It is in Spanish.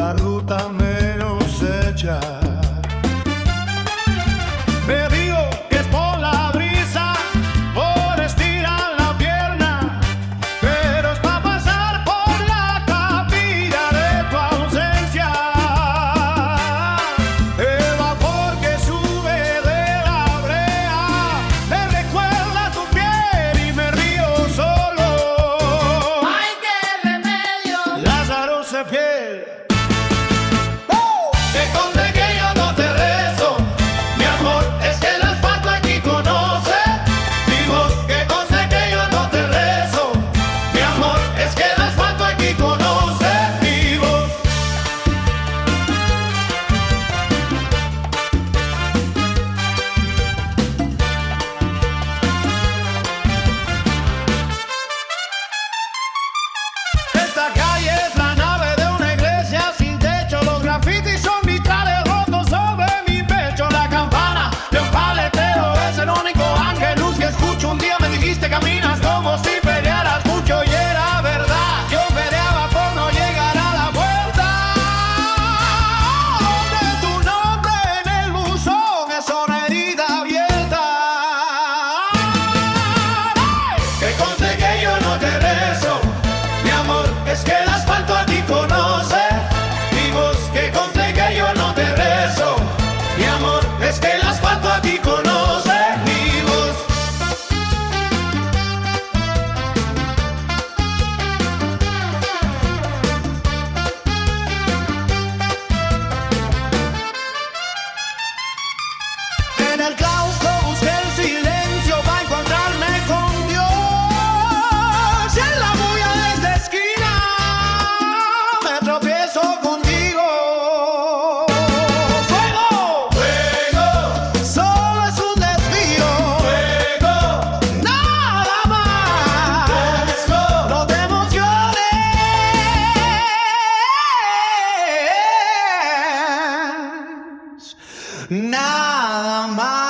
la ruta menos hecha. Me digo que es por la brisa, por estirar la pierna, pero es para pasar por la capilla de tu ausencia. El vapor que sube de la brea me recuerda tu piel y me río solo. ¡Ay, qué remedio! Lázaro se fiel. Que conste que yo no te rezo, mi amor, es que el asfalto aquí conoce. Mi voz, que conste que yo no te rezo, mi amor, es que el asfalto aquí conoce. Mi voz. Esta calle es la nave de una iglesia sin techo. Los grafitis son vitrales rotos sobre mi pecho. La campana de un paletero es el único ángel luz que escucho. Un día me dijiste caminas como si pelearas mucho y era verdad. Yo peleaba por no llegar a la puerta de tu nombre en el buzón. Es una herida abierta. Que conste que yo no te rezo, mi amor, es que el asfalto aquí conoce. Mi voz, que conste que yo no te rezo, mi amor, es que el asfalto aquí conoce. Mi voz. En el claustro busqué el silencio para encontrarme con Dios. Y en la bulla de esta esquina me tropiezo contigo. ¡Fuego! Fuego, Solo es un desvío, fuego, nada más. let's go. No te emociones, nada más.